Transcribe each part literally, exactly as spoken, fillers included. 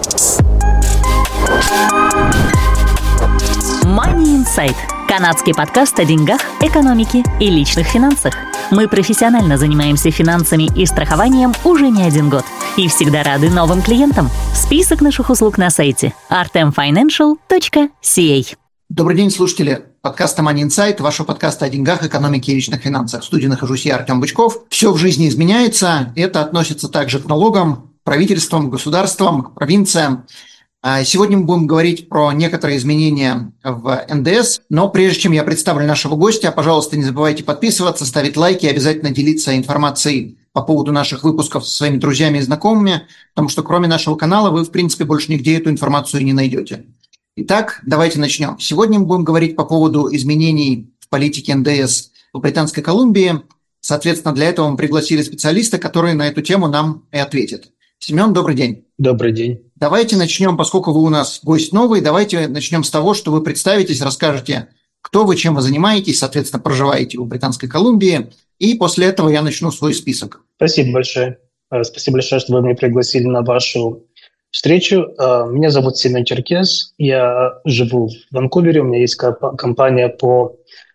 Money Insight – канадский подкаст о деньгах, экономике и личных финансах. Мы профессионально занимаемся финансами и страхованием уже не один год и всегда рады новым клиентам. Список наших услуг на сайте artem financial точка си эй. Добрый день, слушатели подкаста Money Insight, вашего подкаста о деньгах, экономике и личных финансах. В студии нахожусь я, Артем Бычков. Все в жизни изменяется. Это относится также к налогам, правительствам, государствам, провинциям. Сегодня мы будем говорить про некоторые изменения в эн дэ эс, но прежде чем я представлю нашего гостя, пожалуйста, не забывайте подписываться, ставить лайки и обязательно делиться информацией по поводу наших выпусков со своими друзьями и знакомыми, потому что кроме нашего канала вы, в принципе, больше нигде эту информацию не найдете. Итак, давайте начнем. Сегодня мы будем говорить по поводу изменений в политике эн дэ эс в Британской Колумбии. Соответственно, для этого мы пригласили специалиста, который на эту тему нам и ответит. Семен, добрый день. Добрый день. Давайте начнем, поскольку вы у нас гость новый, давайте начнем с того, что вы представитесь, расскажете, кто вы, чем вы занимаетесь, соответственно, проживаете в Британской Колумбии, и после этого я начну свой список. Спасибо большое. Спасибо большое, что вы меня пригласили на вашу встречу. Меня зовут Семен Черкес, я живу в Ванкувере, у меня есть компания по,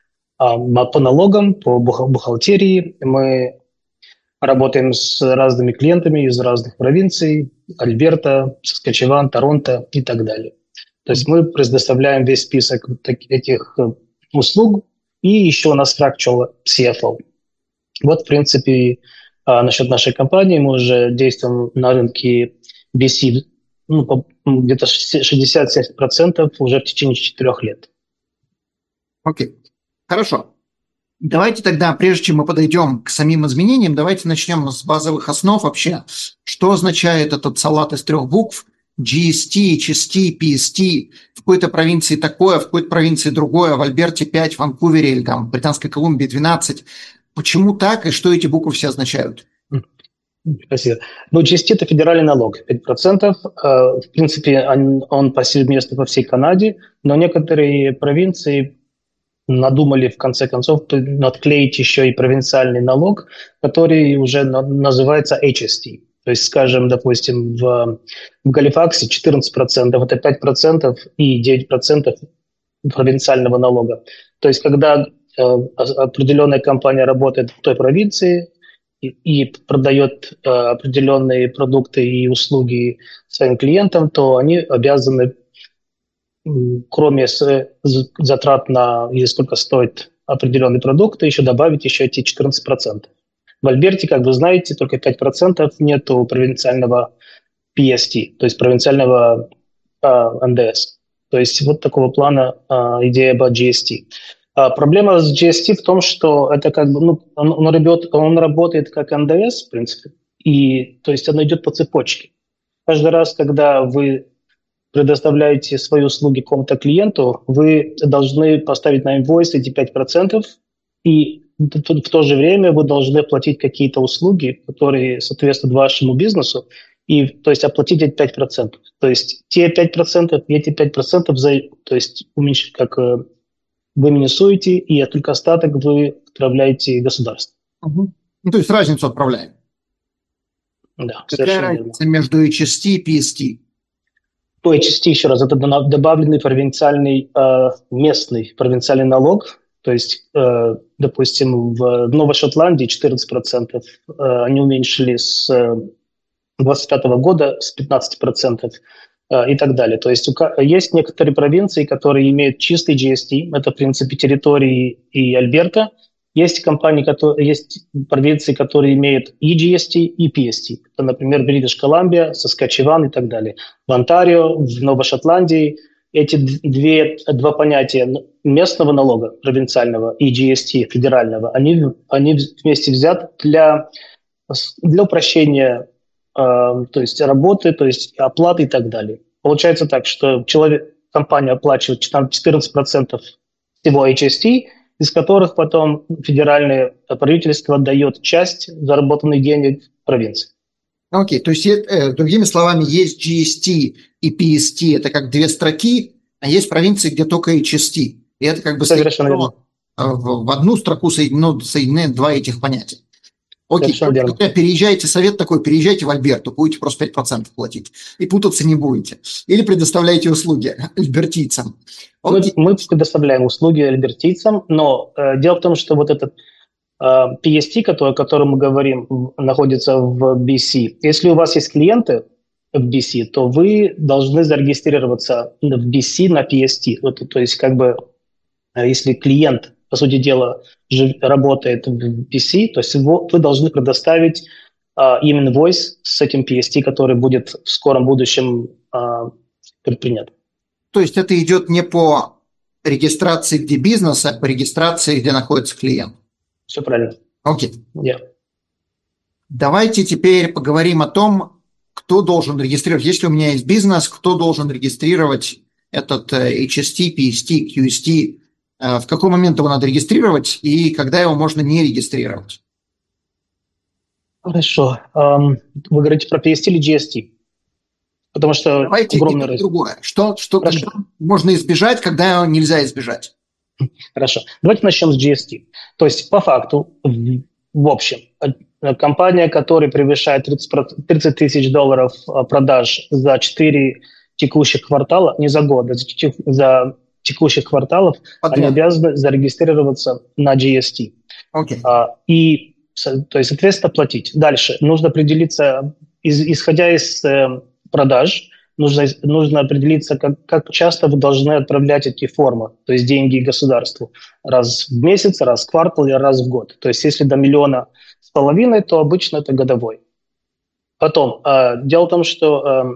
по налогам, по бухгалтерии. Мы работаем с разными клиентами из разных провинций, Альберта, Саскачеван, Торонто и так далее. То есть мы предоставляем весь список этих услуг, и еще у нас fractional си эф о. Вот, в принципе, насчет нашей компании. Мы уже действуем на рынке би си, ну, где-то шестьдесят семь процентов уже в течение четырех лет. Окей, хорошо. Давайте тогда, прежде чем мы подойдем к самим изменениям, давайте начнем с базовых основ вообще. Что означает этот салат из трех букв? джи эс ти, эйч эс ти, пи эс ти. В какой-то провинции такое, в какой-то провинции другое. В Альберте пять, в Ванкувере или там в Британской Колумбии двенадцать. Почему так и что эти буквы все означают? Спасибо. Ну, джи эс ти – это федеральный налог, пять процентов. В принципе, он, он повсеместно по всей Канаде, но некоторые провинции надумали, в конце концов, отклеить еще и провинциальный налог, который уже называется эйч эс ти. То есть, скажем, допустим, в, в Галифаксе четырнадцать процентов, это пять процентов и девять процентов провинциального налога. То есть, когда э, определенная компания работает в той провинции и, и продает э, определенные продукты и услуги своим клиентам, то они обязаны, кроме затрат на, или сколько стоит определенный продукт, еще добавить еще эти четырнадцать процентов. В Альберте, как вы знаете, только пять процентов нету провинциального пи эс ти, то есть провинциального а, эн дэ эс. То есть вот такого плана а, идея об джи эс ти. А, проблема с джи эс ти в том, что это как бы, ну, он, он, работает, он работает как эн дэ эс, в принципе, и то есть оно идет по цепочке. Каждый раз, когда вы предоставляете свои услуги какому-то клиенту, вы должны поставить на инвойс эти пять процентов, и в то же время вы должны оплатить какие-то услуги, которые соответствуют вашему бизнесу, и, то есть оплатить эти пять процентов. То есть те пять процентов и эти пять процентов за, то есть уменьш, как, вы минусуете, и только остаток вы отправляете государству. Угу. Ну, то есть разницу отправляем. Да, какая разница между эйч эс ти и пи эс ти? По эйч эс ти, еще раз, это добавленный провинциальный, э, местный провинциальный налог. То есть, э, допустим, в Новой Шотландии четырнадцать процентов э, они уменьшили с двадцать пятого года с пятнадцать процентов э, и так далее. То есть у, есть некоторые провинции, которые имеют чистый джи эс ти, это, в принципе, территории и Альберта. Есть компании, которые, есть провинции, которые имеют и джи эс ти, и пи эс ти. Это, например, Бритиш Колумбия, Саскачеван и так далее. В Онтарио, в Новой Шотландии эти две, два понятия местного налога, провинциального, и джи эс ти, федерального, они, они вместе взяты для, для упрощения э, то есть работы, то есть оплаты и так далее. Получается так, что человек, компания оплачивает четырнадцать процентов всего эйч эс ти, из которых потом федеральное правительство дает часть заработанных денег провинции. Окей, okay, то есть, э, другими словами, есть джи эс ти и пи эс ти, это как две строки, а есть провинции, где только эйч эс ти. И это как бы соединено, в, в одну строку соединено, соединены два этих понятия. Окей, когда переезжаете, совет такой, переезжайте в Альберту, будете просто пять процентов платить, и путаться не будете. Или предоставляете услуги альбертийцам. Мы, мы предоставляем услуги альбертийцам, но э, дело в том, что вот этот э, пи эс ти, который, о котором мы говорим, находится в би си. Если у вас есть клиенты в би си, то вы должны зарегистрироваться в би си на пи эс ти. Вот, то есть как бы если клиент, по сути дела, работает в би си, то есть его, вы должны предоставить uh, им инвойс с этим пи эс ти, который будет в скором будущем uh, предпринят. То есть это идет не по регистрации, где бизнес, а по регистрации, где находится клиент. Все правильно. Окей. Yeah. Давайте теперь поговорим о том, кто должен регистрировать. Если у меня есть бизнес, кто должен регистрировать этот эйч эс ти, пи эс ти, кью эс ти, в какой момент его надо регистрировать и когда его можно не регистрировать? Хорошо. Um, вы говорите про пи эс ти или джи эс ти? Потому что давайте огромный разница. Другое. Что, что можно избежать, когда нельзя избежать? Хорошо. Давайте начнем с джи эс ти. То есть по факту, в, в общем, компания, которая превышает тридцать тысяч долларов продаж за четыре текущих квартала, не за год, а за текущих кварталов, Подряд. Они обязаны зарегистрироваться на джи эс ти. Okay. А, и, то есть, соответственно, платить. Дальше нужно определиться, из, исходя из э, продаж, нужно, нужно определиться, как, как часто вы должны отправлять эти формы, то есть деньги государству. Раз в месяц, раз в квартал или раз в год. То есть, если до миллиона с половиной, то обычно это годовой. Потом, э, дело в том, что... Э,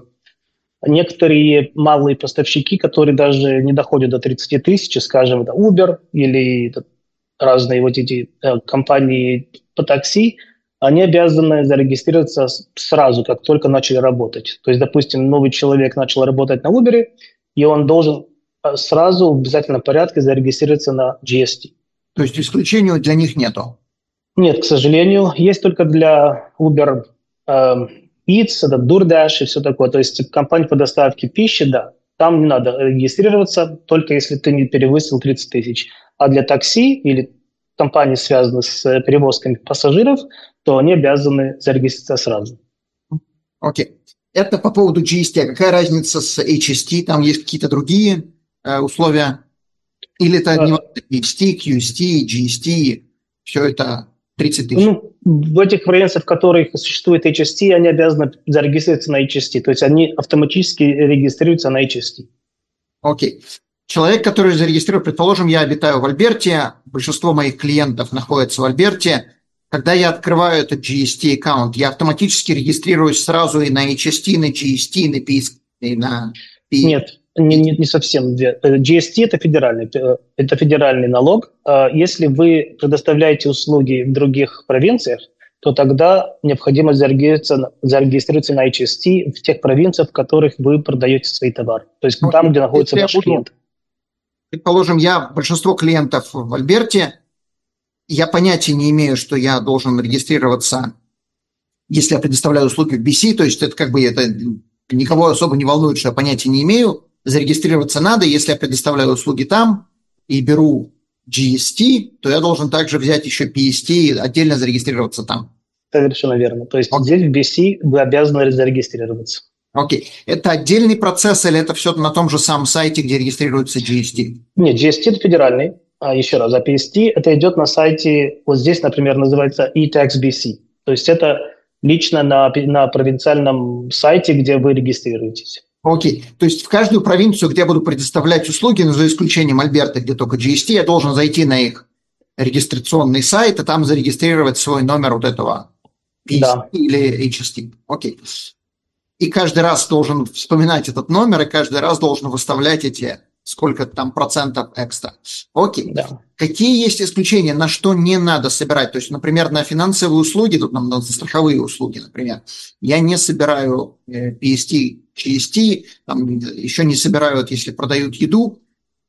Некоторые малые поставщики, которые даже не доходят до тридцати тысяч, скажем, это Uber или разные вот эти э, компании по такси, они обязаны зарегистрироваться сразу, как только начали работать. То есть, допустим, новый человек начал работать на Uber, и он должен сразу в обязательном порядке зарегистрироваться на джи эс ти. То есть исключения для них нету? Нет, к сожалению. Есть только для Uber... Э, Eats, это DoorDash и все такое. То есть компания по доставке пищи, да, там не надо регистрироваться, только если ты не перевысил тридцать тысяч. А для такси или компаний, связанных с перевозками пассажиров, то они обязаны зарегистрироваться сразу. Окей. Okay. Это по поводу джи эс ти. А какая разница с эйч эс ти? Там есть какие-то другие э, условия? Или это не пи эс ти, кью эс ти, джи эс ти, все это... тридцать тысяч. Ну, в этих вариантах, в которых существует эйч эс ти, они обязаны зарегистрироваться на эйч эс ти. То есть они автоматически регистрируются на эйч эс ти. Окей. Человек, который зарегистрирован, предположим, я обитаю в Альберте, большинство моих клиентов находится в Альберте. Когда я открываю этот джи эс ти аккаунт, я автоматически регистрируюсь сразу и на эйч эс ти, и на джи эс ти, и на пи эс ти, и на пи эс ти. Нет. Не, не, не совсем. джи эс ти – это федеральный, это федеральный налог. Если вы предоставляете услуги в других провинциях, то тогда необходимо зарегистрироваться, зарегистрироваться на эйч эс ти в тех провинциях, в которых вы продаете свои товары. То есть ну, там, где находится ваш буду, клиент. Предположим, я большинство клиентов в Альберте, я понятия не имею, что я должен регистрироваться, если я предоставляю услуги в би си, то есть это как бы это никого особо не волнует, что я понятия не имею. Зарегистрироваться надо, если я предоставляю услуги там и беру джи эс ти, то я должен также взять еще пи эс ти и отдельно зарегистрироваться там. Совершенно верно. То есть okay. здесь в би си вы обязаны зарегистрироваться. Окей. Okay. Это отдельный процесс или это все на том же самом сайте, где регистрируется джи эс ти? Нет, джи эс ти – это федеральный. А еще раз, а пи эс ти – это идет на сайте, вот здесь, например, называется e-tax би си. То есть это лично на, на провинциальном сайте, где вы регистрируетесь. Окей. То есть в каждую провинцию, где я буду предоставлять услуги, но за исключением Альберта, где только джи эс ти, я должен зайти на их регистрационный сайт и там зарегистрировать свой номер вот этого пи эс ти да. или эйч эс ти. Окей. И каждый раз должен вспоминать этот номер, и каждый раз должен выставлять эти сколько там процентов экстра. Окей. Да. Какие есть исключения, на что не надо собирать? То есть, например, на финансовые услуги, тут нам на страховые услуги, например, я не собираю пи эс ти, джи эс ти, там еще не собирают, если продают еду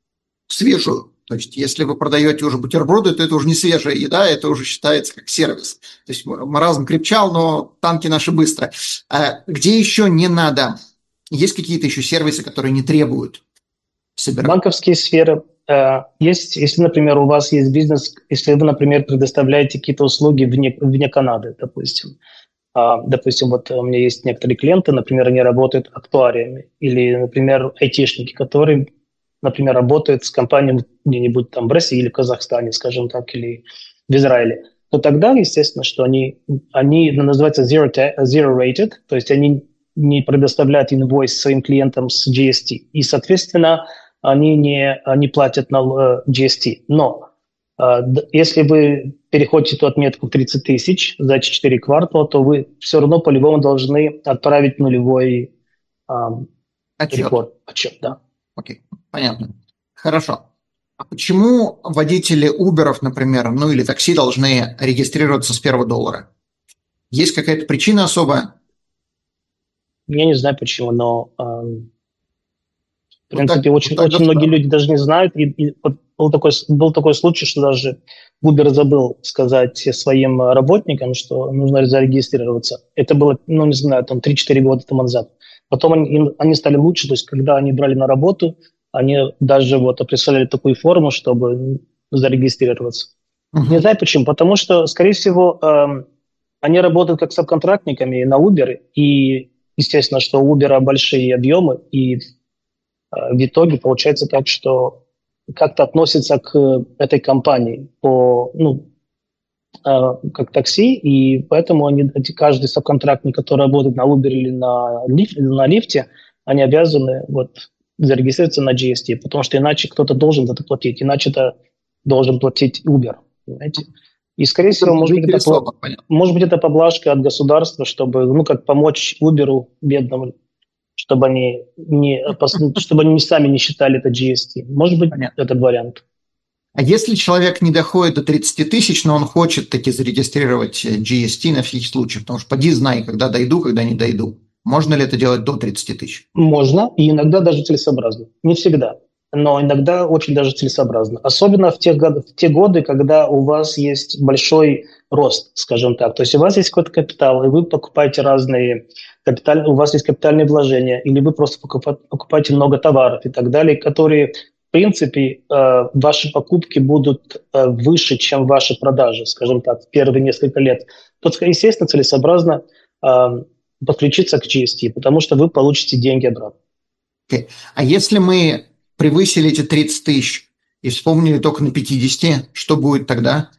свежую. То есть, если вы продаете уже бутерброды, то это уже не свежая еда, это уже считается как сервис. То есть, маразм крепчал, но танки наши быстро. А где еще не надо? Есть какие-то еще сервисы, которые не требуют собирать? Банковские сферы, Э, есть, если, например, у вас есть бизнес, если вы, например, предоставляете какие-то услуги вне, вне Канады, допустим. А, допустим, вот у меня есть некоторые клиенты, например, они работают актуариями, или, например, айтишники, которые, например, работают с компаниями где-нибудь там в России или в Казахстане, скажем так, или в Израиле, то тогда, естественно, что они, они называются zero, zero rated, то есть они не предоставляют инвойс своим клиентам с джи эс ти, и, соответственно, они не, не платят на джи эс ти. Но э, если вы переходите эту отметку тридцать тысяч за эти четыре квартала, то вы все равно по-любому должны отправить нулевой э, Отчет. репорт. Отчет, да. Окей, понятно. Хорошо. А почему водители Uber, например, ну или такси должны регистрироваться с первого доллара? Есть какая-то причина особая? Я не знаю почему, но э, в принципе вот очень, так, очень многие люди даже не знают. И, и вот был, такой, был такой случай, что даже Uber забыл сказать своим работникам, что нужно зарегистрироваться. Это было, ну не знаю, там три-четыре года тому назад. Потом они, они стали лучше, то есть когда они брали на работу, они даже вот прислали такую форму, чтобы зарегистрироваться. Угу. Не знаю почему, потому что, скорее всего, э, они работают как субконтрактниками на Uber, и естественно, что у Uber большие объемы, и э, в итоге получается так, что как-то относятся к этой компании по, ну, э, как такси, и поэтому они, каждый субконтрактник, который работает на Uber или на, лиф, или на лифте, они обязаны вот зарегистрироваться на джи эс ти, потому что иначе кто-то должен это платить, иначе это должен платить Uber, понимаете? И, скорее всего, может быть, это, может быть, это поблажка от государства, чтобы, ну, как помочь Uber бедному, чтобы они не, чтобы они сами не считали это джи эс ти. Может быть, понятно. Это вариант. А если человек не доходит до тридцати тысяч, но он хочет таки зарегистрировать джи эс ти на всякий случай, потому что поди знай, когда дойду, когда не дойду. Можно ли это делать до тридцати тысяч? Можно, и иногда даже целесообразно. Не всегда, но иногда очень даже целесообразно. Особенно в те, годы, в те годы, когда у вас есть большой рост, скажем так. То есть у вас есть какой-то капитал, и вы покупаете разные капитальные, у вас есть капитальные вложения, или вы просто покупаете много товаров и так далее, которые, в принципе, ваши покупки будут выше, чем ваши продажи, скажем так, в первые несколько лет. Тут, естественно, целесообразно подключиться к джи эс ти, потому что вы получите деньги обратно. Okay. А если мы превысили эти тридцать тысяч и вспомнили только на пятидесяти, что будет тогда?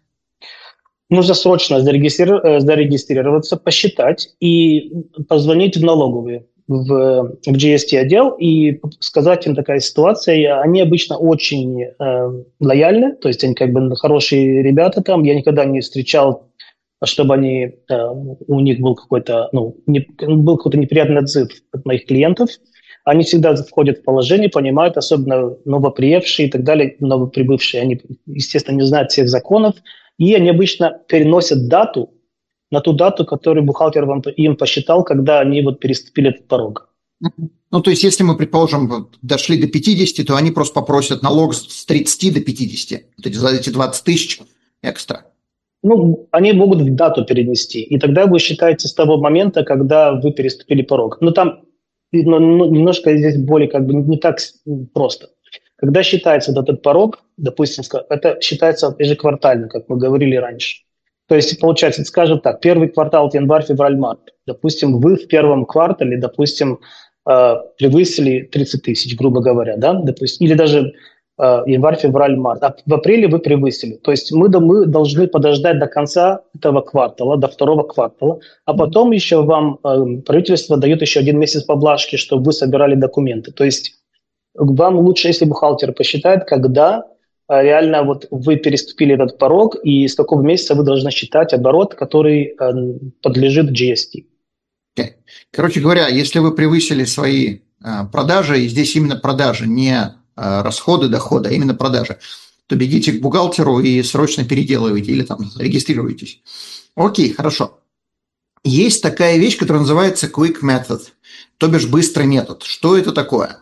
Нужно срочно зарегистри... зарегистрироваться, посчитать и позвонить в налоговые, в, в джи эс ти отдел и сказать им такая ситуация. Они обычно очень э, лояльны, то есть они как бы хорошие ребята там. Я никогда не встречал, чтобы они, э, у них был какой-то, ну, не, был какой-то неприятный отзыв от моих клиентов. Они всегда входят в положение, понимают, особенно новоприевшие и так далее, новоприбывшие. Они, естественно, не знают всех законов, и они обычно переносят дату на ту дату, которую бухгалтер вам, им посчитал, когда они вот переступили этот порог. Ну, то есть, если мы, предположим, дошли до пятидесяти, то они просто попросят налог с тридцати до пятидесяти. Вот эти, за эти двадцать тысяч экстра. Ну, они могут в дату перенести, и тогда вы считаете с того момента, когда вы переступили порог. Но там ну, немножко здесь более как бы не так просто. Когда считается этот порог, допустим, это считается ежеквартально, как мы говорили раньше. То есть, получается, скажем так, первый квартал, это январь, февраль, март. Допустим, вы в первом квартале, допустим, превысили тридцать тысяч, грубо говоря, да, допустим, или даже январь, февраль, март. А в апреле вы превысили. То есть мы, мы должны подождать до конца этого квартала, до второго квартала, а потом еще вам э, правительство дает еще один месяц поблажки, чтобы вы собирали документы. То есть вам лучше, если бухгалтер посчитает, когда э, реально вот вы переступили этот порог, и с какого месяца вы должны считать оборот, который э, подлежит джи эс ти. Okay. Короче говоря, если вы превысили свои э, продажи, и здесь именно продажи, не расходы, доходы, а именно продажи, то бегите к бухгалтеру и срочно переделывайте или там регистрируйтесь. Окей, хорошо. Есть такая вещь, которая называется quick method, то бишь быстрый метод. Что это такое?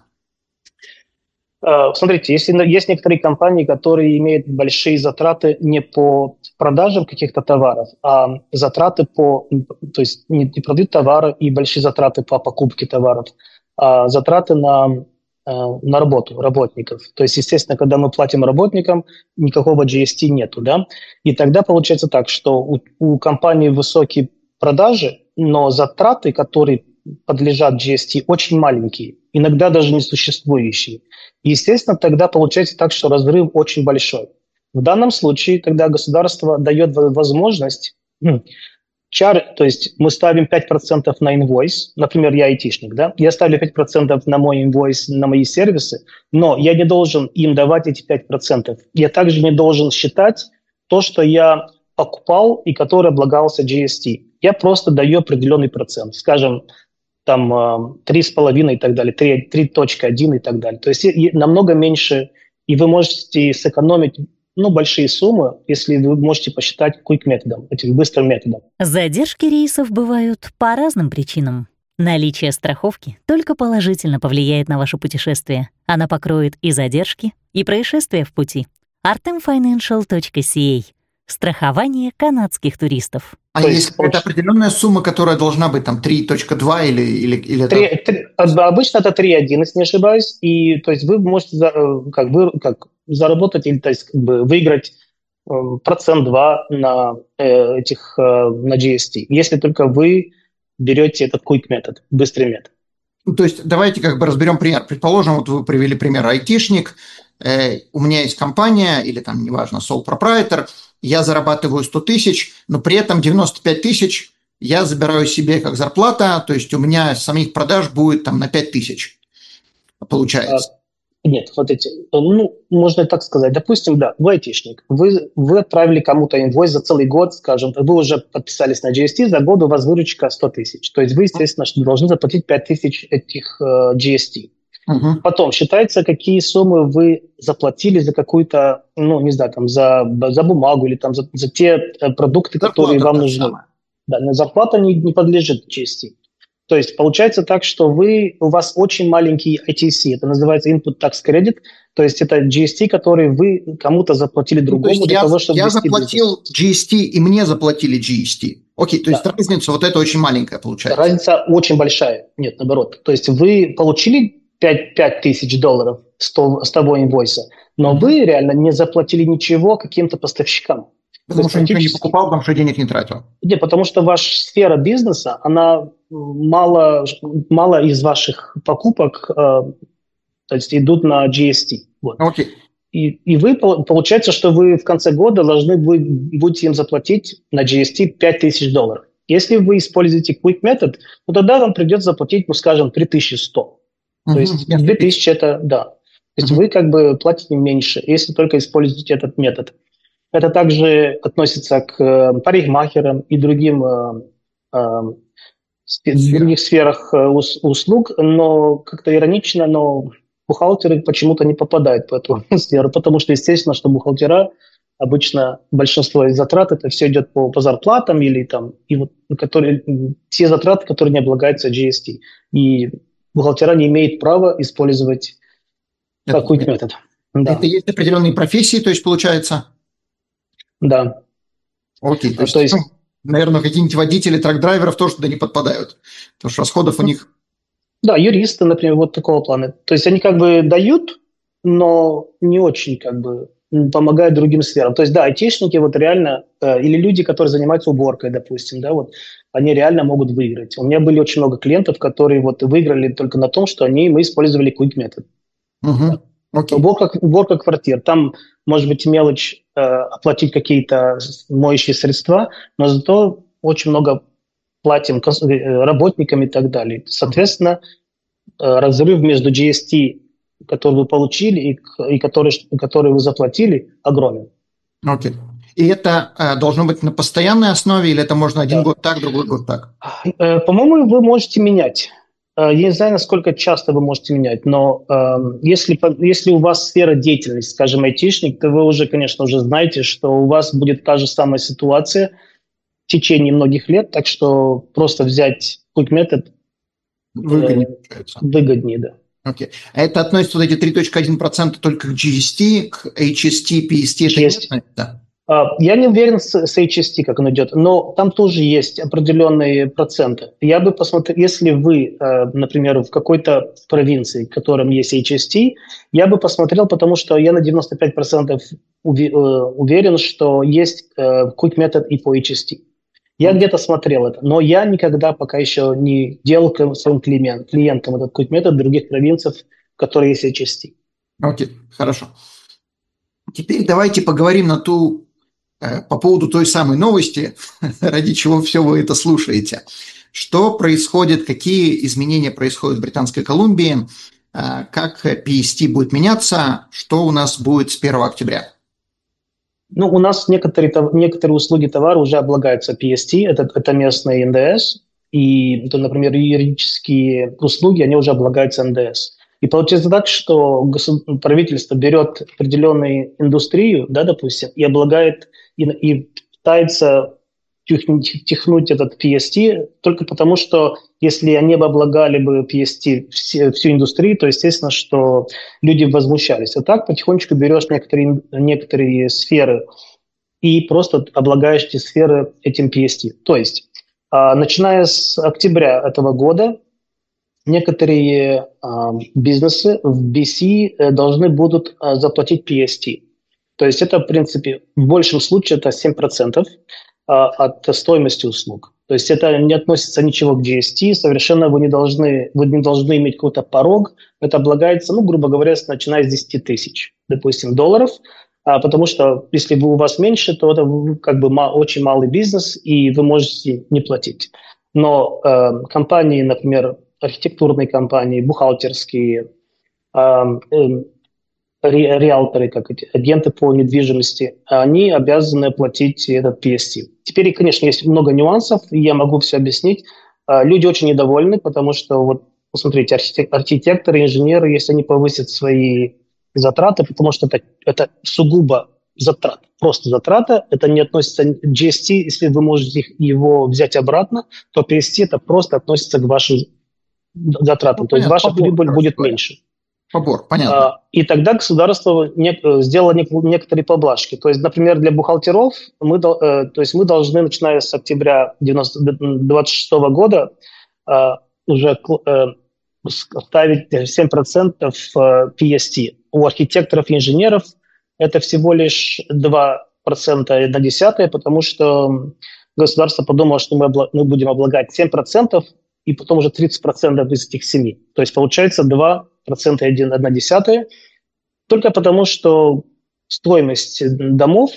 Смотрите, если есть некоторые компании, которые имеют большие затраты не по продажам каких-то товаров, а затраты по, то есть не продают товары и большие затраты по покупке товаров, а затраты на на работу работников. То есть, естественно, когда мы платим работникам, никакого джи эс ти нету, да. И тогда получается так, что у, у компании высокие продажи, но затраты, которые подлежат джи эс ти, очень маленькие, иногда даже несуществующие. И, естественно, тогда получается так, что разрыв очень большой. В данном случае, когда государство дает возможность, чар, то есть мы ставим пять процентов на инвойс, например, я айтишник, да, я ставлю пять процентов на мой инвойс, на мои сервисы, но я не должен им давать эти пять процентов. Я также не должен считать то, что я покупал и который облагался джи эс ти. Я просто даю определенный процент, скажем, там три с половиной и так далее, три точка один и так далее. То есть намного меньше, и вы можете сэкономить ну, большие суммы, если вы можете посчитать quick-методом, этим быстрым методом. Задержки рейсов бывают по разным причинам. Наличие страховки только положительно повлияет на ваше путешествие. Она покроет и задержки, и происшествия в пути. artem financial точка си эй. Страхование канадских туристов. А То есть какая-то определенная сумма, которая должна быть там три точка два или, или, или три, это... три, обычно это три целых один, если не ошибаюсь. И то есть вы можете как бы, как, заработать или то есть, как бы, выиграть э, процент два на э, этих э, на джи эс ти, если только вы берете этот quick метод, быстрый метод. Ну, то есть давайте как бы разберем пример. Предположим, вот вы привели пример айтишник, э, у меня есть компания или там, неважно, sole proprietor, я зарабатываю сто тысяч, но при этом девяносто пять тысяч я забираю себе как зарплата, то есть у меня самих продаж будет там на пять тысяч, получается. А, нет, вот эти, ну, можно так сказать. Допустим, да, вы айтишник, вы, вы отправили кому-то инвойс за целый год, скажем, вы уже подписались на джи эс ти, за год у вас выручка сто тысяч. То есть вы, естественно, должны заплатить пять тысяч этих э, джи эс ти. Угу. Потом считается, какие суммы вы заплатили за какую-то, ну, не знаю, там, за, за бумагу или там за, за те продукты, зарплата, которые вам нужны. Да, но зарплата не, не подлежит джи эс ти. То есть получается так, что вы, у вас очень маленький ай ти си, это называется Input Tax Credit, то есть это джи эс ти, который вы кому-то заплатили другому, ну, для я, того, чтобы я заплатил бизнес. джи эс ти, и мне заплатили джи эс ти. Окей, то да. есть разница вот эта очень маленькая получается. Разница очень большая. Нет, наоборот. То есть вы получили пять тысяч долларов с того, с того инвойса, но mm-hmm. вы реально не заплатили ничего каким-то поставщикам. Потому что ничего не покупал, потому что денег не тратил. Нет, потому что ваша сфера бизнеса, она мало, мало из ваших покупок э, то есть идут на джи эс ти. Вот. Okay. И, и вы, получается, что вы в конце года должны будете им заплатить на джи эс ти пять тысяч долларов. Если вы используете Quick Method, ну, тогда вам придется заплатить, ну, скажем, три тысячи сто. То uh-huh. есть две тысячи это, да. То есть uh-huh. вы как бы платите меньше, если только используете этот метод. Это также относится к э, парикмахерам и другим э, э, в других сферах э, ус, услуг, но как-то иронично, но бухгалтеры почему-то не попадают в эту сферу, потому что, естественно, что бухгалтера обычно большинство из затрат это все идет по, по зарплатам или там, и вот, которые, те затраты, которые не облагаются джи эс ти. И бухгалтера не имеют права использовать это, такой это, метод. Да. Это есть определенные профессии, то есть получается? Да. Окей, то, а, есть, то есть, ну, наверное, какие-нибудь водители трак-драйверов тоже туда не подпадают, потому что расходов у них... Да, юристы, например, вот такого плана. То есть они как бы дают, но не очень как бы помогают другим сферам. То есть, да, айтишники вот реально, э, или люди, которые занимаются уборкой, допустим, да, вот, они реально могут выиграть. У меня были очень много клиентов, которые вот выиграли только на том, что они, мы использовали Quick Method. Uh-huh. Okay. Уборка, уборка квартир. Там, может быть, мелочь э, оплатить какие-то моющие средства, но зато очень много платим работникам и так далее. Соответственно, э, разрыв между джи эс ти, который вы получили, и, и который, который вы заплатили, огромен. Окей. Okay. И это э, должно быть на постоянной основе, или это можно один да. год так, другой год так? Э, по-моему, вы можете менять. Я не знаю, насколько часто вы можете менять, но э, если, если у вас сфера деятельности, скажем, айтишник, то вы уже, конечно, уже знаете, что у вас будет та же самая ситуация в течение многих лет, так что просто взять Quick Method выгоднее, э, выгоднее, да. Okay. А это относится вот эти три целых один процента только к джи эс ти, к эйч эс ти, пи эс ти? джи эс ти. Это, да. Я не уверен с, с эйч эс ти, как он идет, но там тоже есть определенные проценты. Я бы посмотрел, если вы, например, в какой-то провинции, в котором есть эйч эс ти, я бы посмотрел, потому что я на девяносто пять процентов уверен, что есть quick method и по эйч эс ти. Я где-то смотрел это, но я никогда пока еще не делал своим клиентам этот quick method в других провинциях, в которых есть эйч эс ти. Окей, okay, хорошо. Теперь давайте поговорим на ту по поводу той самой новости, ради чего все вы это слушаете. Что происходит, какие изменения происходят в Британской Колумбии, как пи эс ти будет меняться, что у нас будет с первого октября? Ну, у нас некоторые, некоторые услуги, товары уже облагаются пи эс ти, это, это местный эн дэ эс, и, то, например, юридические услуги, они уже облагаются эн дэ эс. И получается так, что правительство берет определенную индустрию, да, допустим, и облагает, и, и пытается тихнуть этот пи эс ти только потому, что если они бы облагали бы пи эс ти все, всю индустрию, то естественно, что люди возмущались. А так потихонечку берешь некоторые, некоторые сферы и просто облагаешь эти сферы этим пи эс ти. То есть, а, начиная с октября этого года, некоторые а, бизнесы в би си должны будут а, заплатить пи эс ти. То есть это, в принципе, в большем случае это семь процентов а, от стоимости услуг. То есть это не относится ничего к джи эс ти, совершенно вы не должны, вы не должны иметь какой-то порог. Это облагается, ну, грубо говоря, начиная с десять тысяч, допустим, долларов, а, потому что если вы, у вас меньше, то это как бы ма- очень малый бизнес, и вы можете не платить. Но э, компании, например, архитектурные компании, бухгалтерские, э, э, ри, риэлторы, как эти, агенты по недвижимости, они обязаны платить этот пи эс ти. Теперь, конечно, есть много нюансов, и я могу все объяснить. Э, люди очень недовольны, потому что, вот, посмотрите, архитек, архитекторы, инженеры, если они повысят свои затраты, потому что это, это сугубо затрат, просто затрата, это не относится к джи эс ти, если вы можете его взять обратно, то пи эс ти это просто относится к вашим затратам, ну, то есть ваша побор, прибыль будет говоря. меньше. Побор, понятно. А, и тогда государство не, сделало не, некоторые поблажки. То есть, например, для бухгалтеров мы, э, то есть мы должны, начиная с октября двадцать шестого года, э, уже э, ставить семь процентов пи эс ти. У архитекторов и инженеров это всего лишь два процента на десятое, потому что государство подумало, что мы, обла- мы будем облагать семь процентов и потом уже тридцать процентов из этих семи. То есть получается два процента и одна десятая, только потому что стоимость домов,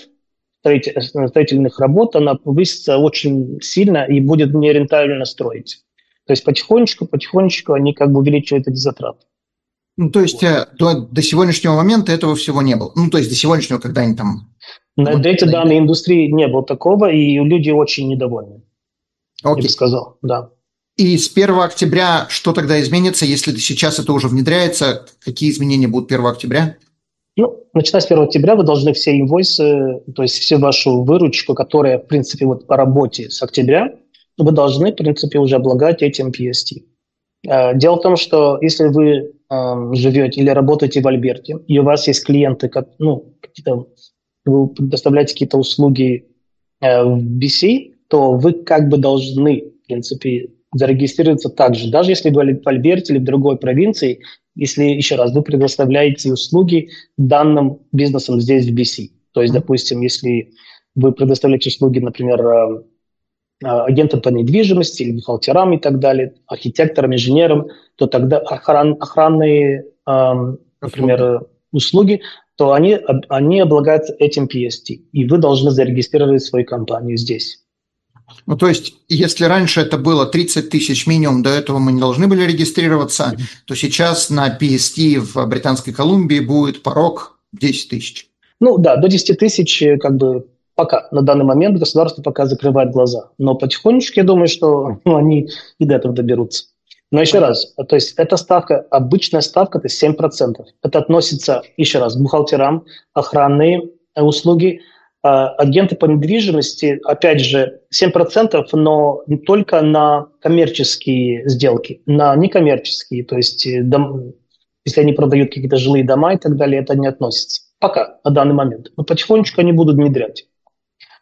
строительных работ, она повысится очень сильно и будет нерентабельно строить. То есть потихонечку, потихонечку они как бы увеличивают эти затраты. Ну, то есть вот. до, до сегодняшнего момента этого всего не было? Ну, то есть до сегодняшнего, когда они там... На этой данной индустрии не было такого, и люди очень недовольны. Окей. Я бы сказал, да. И с первого октября что тогда изменится, если сейчас это уже внедряется? Какие изменения будут первого октября? Ну, начиная с первого октября вы должны все инвойсы, то есть всю вашу выручку, которая, в принципе, вот по работе с октября, вы должны, в принципе, уже облагать этим пи эс ти. Дело в том, что если вы э, живете или работаете в Альберте, и у вас есть клиенты, как, ну, какие-то, вы предоставляете какие-то услуги э, в би си, то вы как бы должны, в принципе, зарегистрироваться так же. Даже если вы в Альберте или в другой провинции, если, еще раз, вы предоставляете услуги данным бизнесам здесь в би си. То есть, допустим, если вы предоставляете услуги, например, агентам по недвижимости или бухгалтерам и так далее, архитекторам, инженерам, то тогда охран, охранные, э, например, услуги, то они, они облагаются этим пи эс ти. И вы должны зарегистрировать свою компанию здесь. Ну, то есть, если раньше это было тридцать тысяч минимум, до этого мы не должны были регистрироваться, mm-hmm. то сейчас на пи эс ти в Британской Колумбии будет порог десять тысяч. Ну да, до десять тысяч как бы пока, на данный момент государство пока закрывает глаза. Но потихонечку, я думаю, что ну, они и до этого доберутся. Но еще раз, то есть эта ставка, обычная ставка, это семь процентов. Это относится, еще раз, к бухгалтерам, охранные услуги, агенты по недвижимости, опять же, семь процентов, но не только на коммерческие сделки, на некоммерческие, то есть дом, если они продают какие-то жилые дома и так далее, это не относится. Пока, на данный момент. Но потихонечку они будут внедрять.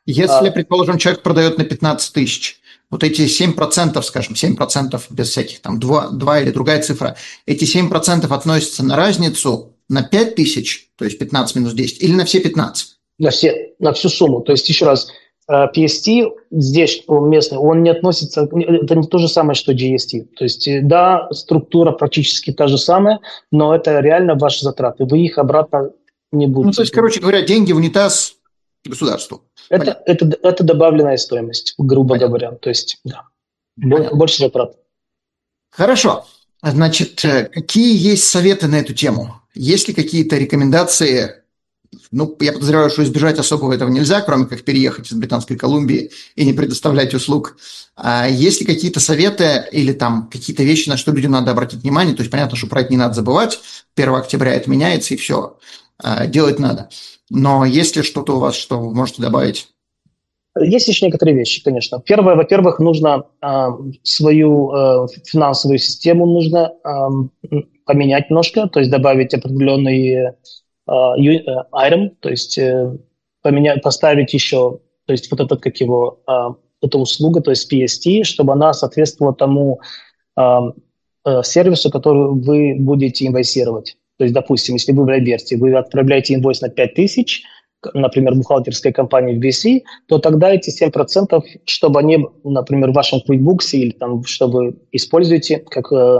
Если, А, предположим, человек продает на пятнадцать тысяч, вот эти семь процентов, скажем, семь процентов без всяких там два, два или другая цифра, эти семь процентов относятся на разницу на пять тысяч, то есть пятнадцать минус десять, или на все пятнадцать? на все, на всю сумму. То есть, еще раз, э, пи эс ти здесь он местный, он не относится, это не то же самое, что джи эс ти. То есть, э, да, структура практически та же самая, но это реально ваши затраты. Вы их обратно не Ну, то будете. есть, короче говоря, деньги в унитаз государству. Это, это, это добавленная стоимость, грубо Понятно. говоря. То есть, да, Понятно. больше затрат. Хорошо. Значит, э, какие есть советы на эту тему? Есть ли какие-то рекомендации? Ну, я подозреваю, что избежать особого этого нельзя, кроме как переехать из Британской Колумбии и не предоставлять услуг. А есть ли какие-то советы или там какие-то вещи, на что людям надо обратить внимание? То есть понятно, что про это не надо забывать. первого октября это меняется, и все. Делать надо. Но есть ли что-то у вас, что вы можете добавить? Есть еще некоторые вещи, конечно. Первое, во-первых, нужно э, свою э, финансовую систему нужно э, поменять немножко, то есть добавить определенный э, item, то есть э, поменять, поставить еще, то есть вот этот, как его, э, эта услуга, то есть пи эс ти, чтобы она соответствовала тому э, э, сервису, который вы будете инвойсировать. То есть, допустим, если вы в Альберте, вы отправляете инвойс на пять тысяч, например, бухгалтерской компании в би си, то тогда эти семь процентов, чтобы они, например, в вашем QuickBooks или там, чтобы используете как э,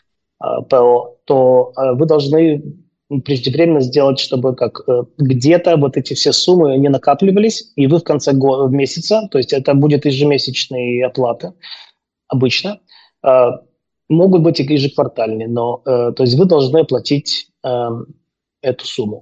ПО, то э, вы должны преждевременно сделать, чтобы как э, где-то вот эти все суммы не накапливались, и вы в конце года, месяца, то есть это будет ежемесячные оплаты обычно, э, могут быть и ежеквартальные, но э, то есть вы должны оплатить э, эту сумму.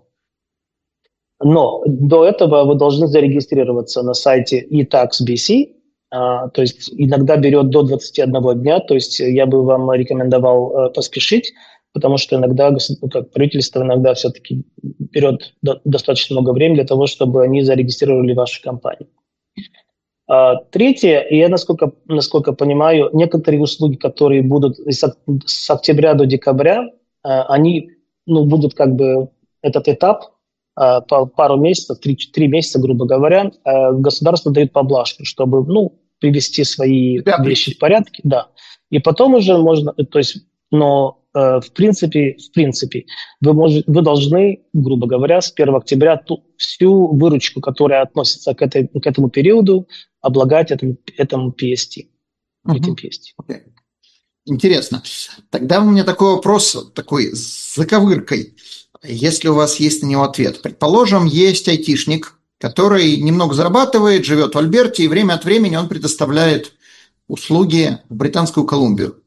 Но до этого вы должны зарегистрироваться на сайте e-tax.bc, а, то есть иногда берет до двадцати одного дня, то есть я бы вам рекомендовал а, поспешить, потому что иногда ну, как правительство иногда все-таки берет до, достаточно много времени для того, чтобы они зарегистрировали вашу компанию. А, третье, я насколько, насколько понимаю, некоторые услуги, которые будут с, с октября до декабря, а, они ну, будут как бы этот этап, пару месяцев, три, три месяца, грубо говоря, государство дает поблажку, чтобы, ну, привести свои Да, вещи в порядке, да. И потом уже можно, то есть, но в принципе, в принципе, вы, можете, вы должны, грубо говоря, с первого октября ту, всю выручку, которая относится к, этой, к этому периоду, облагать этому, этому пи эс ти. Угу. Этим пи эс ти. Okay. Интересно. Тогда у меня такой вопрос, такой с заковыркой, если у вас есть на него ответ. Предположим, есть айтишник, который немного зарабатывает, живет в Альберте, и время от времени он предоставляет услуги в Британскую Колумбию.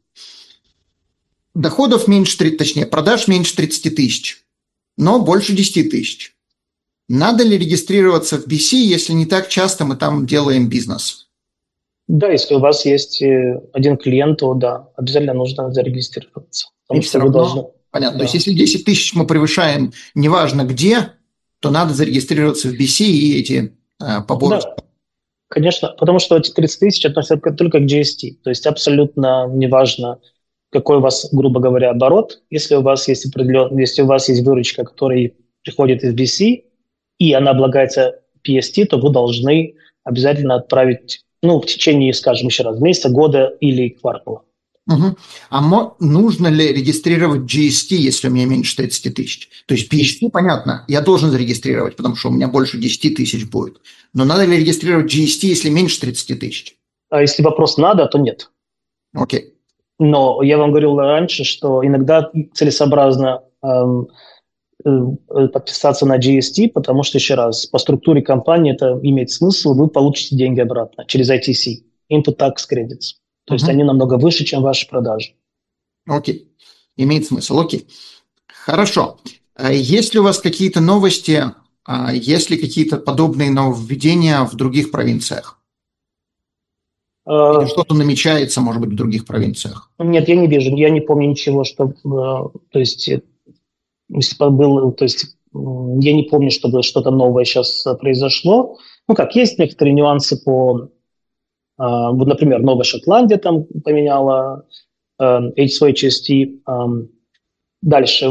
Доходов меньше, точнее, продаж меньше тридцати тысяч, но больше десяти тысяч. Надо ли регистрироваться в би си, если не так часто мы там делаем бизнес? Да, если у вас есть один клиент, то да, обязательно нужно зарегистрироваться. Потому И что все вы равно, должны... понятно, Да. то есть если десять тысяч мы превышаем, неважно где, то надо зарегистрироваться в би си и эти э, поборы. Да, конечно, потому что эти тридцать тысяч относятся только к джи эс ти, то есть абсолютно неважно, какой у вас, грубо говоря, оборот. Если у вас есть определенный, если у вас есть выручка, которая приходит из би си, и она облагается пи эс ти, то вы должны обязательно отправить, ну, в течение, скажем еще раз, месяца, года или квартала. Угу. А мо- нужно ли регистрировать джи эс ти, если у меня меньше тридцати тысяч? То есть пи эс ти, понятно, я должен зарегистрировать, потому что у меня больше десяти тысяч будет. Но надо ли регистрировать джи эс ти, если меньше тридцати тысяч? А если вопрос надо, то нет. Окей. Но я вам говорил раньше, что иногда целесообразно эм, э, подписаться на джи эс ти, потому что, еще раз, по структуре компании это имеет смысл, вы получите деньги обратно через ай ти си, Input Tax Credits. То есть Угу. они намного выше, чем ваши продажи. Окей. Имеет смысл. Окей. Хорошо. Есть ли у вас какие-то новости, есть ли какие-то подобные нововведения в других провинциях? Или что-то намечается, может быть, в других провинциях? Нет, я не вижу, я не помню ничего, что, то есть, если бы было, то есть, я не помню, чтобы что-то новое сейчас произошло. Ну как, есть некоторые нюансы по, вот, например, Новая Шотландия там поменяла эйч эс о эйч эс ти. Дальше, вот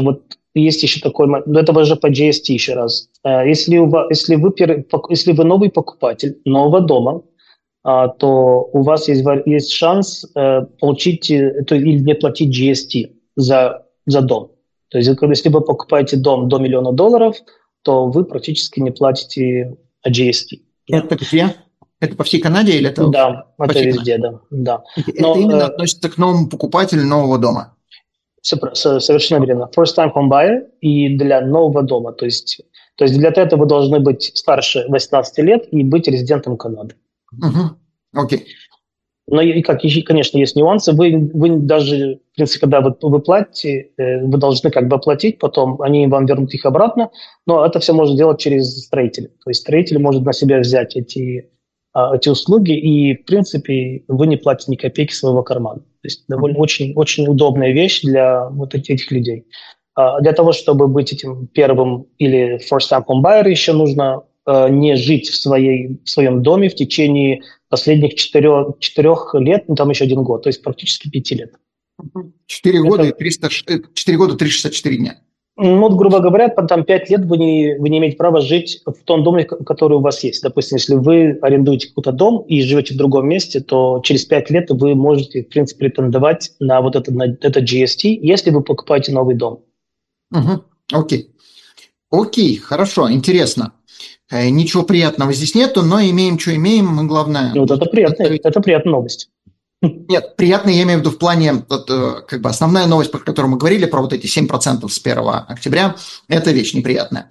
есть еще такой, но это уже по джи эс ти еще раз. Если, у вас, если, вы, если вы новый покупатель нового дома, то у вас есть, есть шанс получить то, или не платить джи эс ти за, за дом. То есть если вы покупаете дом до миллиона долларов, то вы практически не платите джи эс ти. Это где? Это по всей Канаде или это? Да, это всей везде, да. да. Это Но, именно э, относится к новому покупателю нового дома? Совершенно верно. First-time home buyer и для нового дома. То есть, то есть для этого вы должны быть старше восемнадцати лет и быть резидентом Канады. Угу. Окей. Но, и, как, и, конечно, есть нюансы. Вы, вы даже, в принципе, когда вы, вы платите, вы должны как бы оплатить, потом они вам вернут их обратно, но это все можно делать через строителя. То есть строитель может на себя взять эти, эти услуги, и, в принципе, вы не платите ни копейки своего кармана. То есть довольно очень, очень удобная вещь для вот этих людей. Для того, чтобы быть этим первым или first-time home buyer, еще нужно не жить в, своей, в своем доме в течение последних четырех, четырех лет, ну, там еще один год, то есть практически пяти лет. Четыре года и триста, четыре года триста шестьдесят четыре дня. Ну, вот, грубо говоря, там пять лет вы не, вы не имеете права жить в том доме, который у вас есть. Допустим, если вы арендуете какой-то дом и живете в другом месте, то через пять лет вы можете, в принципе, претендовать на вот это, на это джи эс ти, если вы покупаете новый дом. Угу. Окей. Окей, хорошо, интересно. Ничего приятного здесь нету, но имеем, что имеем, мы главное... Ну, вот это приятная, это приятная новость. Нет, приятно я имею в виду в плане, вот, как бы основная новость, про которую мы говорили, про вот эти семь процентов с первого октября, это вещь неприятная.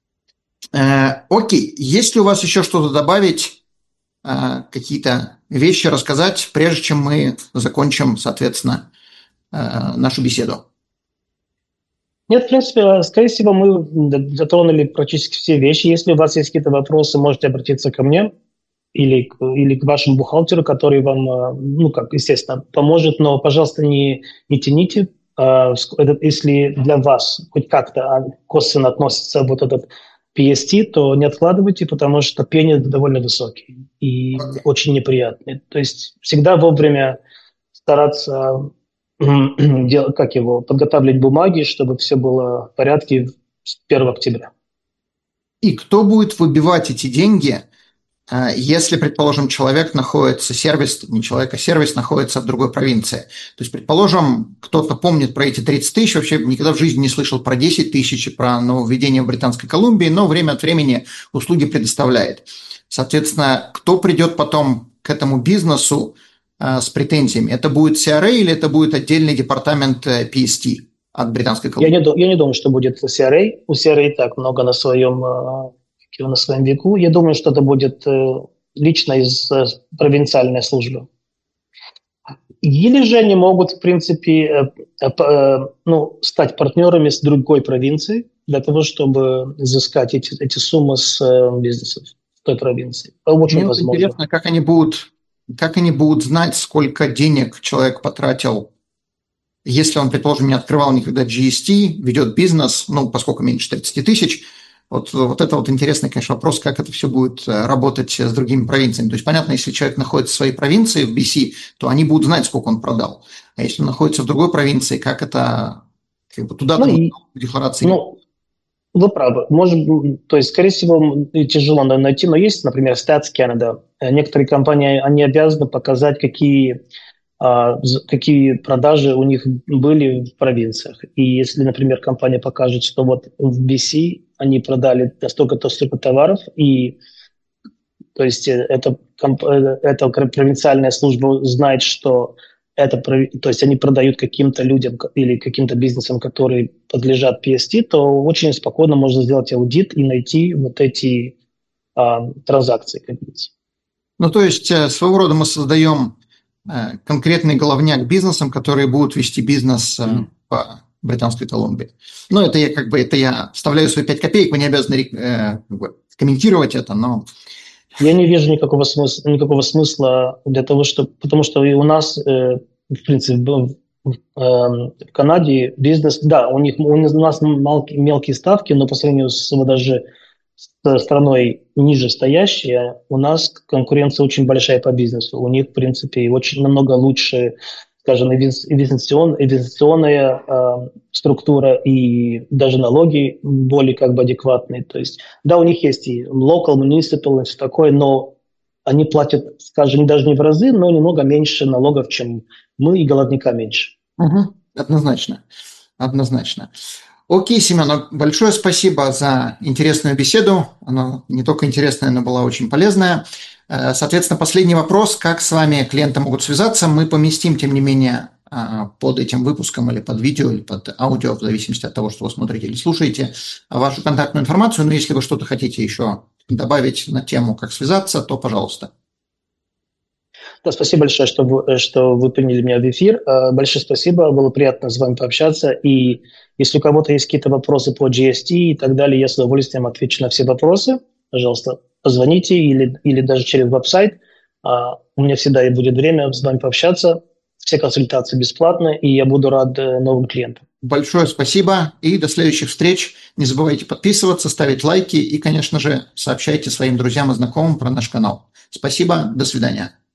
Э, окей, есть ли у вас еще что-то добавить, э, какие-то вещи рассказать, прежде чем мы закончим, соответственно, э, нашу беседу? Нет, в принципе, скорее всего, мы затронули практически все вещи. Если у вас есть какие-то вопросы, можете обратиться ко мне или, или к вашему бухгалтеру, который вам, ну, как, естественно, поможет. Но, пожалуйста, не, не тяните. Если для вас хоть как-то косвенно относится вот этот пи эс ти, то не откладывайте, потому что пени довольно высокие и okay. очень неприятные. То есть всегда вовремя стараться... как его, подготавливать бумаги, чтобы все было в порядке с первого октября. И кто будет выбивать эти деньги, если, предположим, человек находится, сервис, не человек, а сервис находится в другой провинции? То есть, предположим, кто-то помнит про эти тридцать тысяч, вообще никогда в жизни не слышал про десять тысяч, про нововведение в Британской Колумбии, но время от времени услуги предоставляет. Соответственно, кто придет потом к этому бизнесу с претензиями? Это будет си ар эй или это будет отдельный департамент пи эс ти от Британской Колумбии? Я не, я не думаю, что будет си ар эй. У си ар эй так много на своем, на своем веку. Я думаю, что это будет лично из провинциальной службы. Или же они могут, в принципе, ну, стать партнерами с другой провинцией для того, чтобы изыскать эти, эти суммы с бизнесов в той провинции. Очень Мне возможно. Интересно, как они будут... Как они будут знать, сколько денег человек потратил, если он, предположим, не открывал никогда джи эс ти, ведет бизнес, ну, поскольку меньше тридцать тысяч, вот, вот это вот интересный, конечно, вопрос, как это все будет работать с другими провинциями. То есть, понятно, если человек находится в своей провинции, в би си, то они будут знать, сколько он продал. А если он находится в другой провинции, как это, как бы туда ну, декларации? Ну, вы правы. Может, то есть, скорее всего, тяжело найти, но есть, например, Stats Canada. Некоторые компании, они обязаны показать, какие, какие продажи у них были в провинциях. И если, например, компания покажет, что вот в би си они продали столько-то, столько товаров, и то есть это, это провинциальная служба знает, что это, то есть они продают каким-то людям или каким-то бизнесам, которые подлежат пи эс ти, то очень спокойно можно сделать аудит и найти вот эти а, транзакции, как говорится. Ну, то есть своего рода мы создаем конкретный головняк бизнесам, которые будут вести бизнес mm. по Британской Колумбии. Ну, это я как бы, это я вставляю свои пять копеек, вы не обязаны э, как бы, комментировать это, но... Я не вижу никакого смысла, никакого смысла для того, что, потому что и у нас, э, в принципе, в, э, в Канаде бизнес, да, у них у нас мелкие, мелкие ставки, но по сравнению с даже с страной ниже стоящей, у нас конкуренция очень большая по бизнесу. У них, в принципе, очень намного лучше скажем, инвестицион, инвестиционная э, структура и даже налоги более как бы адекватные. То есть, да, у них есть и local, municipal, и все такое, но они платят, скажем, даже не в разы, но немного меньше налогов, чем мы, и голодника меньше. Угу. Однозначно. Однозначно. Окей, Семен, большое спасибо за интересную беседу. Она не только интересная, но была очень полезная. Соответственно, последний вопрос. Как с вами клиенты могут связаться? Мы поместим, тем не менее, под этим выпуском или под видео, или под аудио, в зависимости от того, что вы смотрите или слушаете, вашу контактную информацию. Но если вы что-то хотите еще добавить на тему, как связаться, то пожалуйста. Да, спасибо большое, что вы, что вы приняли меня в эфир. Большое спасибо, было приятно с вами пообщаться. И если у кого-то есть какие-то вопросы по джи эс ти и так далее, я с удовольствием отвечу на все вопросы. Пожалуйста, позвоните или, или даже через веб-сайт. У меня всегда будет время с вами пообщаться. Все консультации бесплатны, и я буду рад новым клиентам. Большое спасибо и до следующих встреч. Не забывайте подписываться, ставить лайки и, конечно же, сообщайте своим друзьям и знакомым про наш канал. Спасибо, до свидания.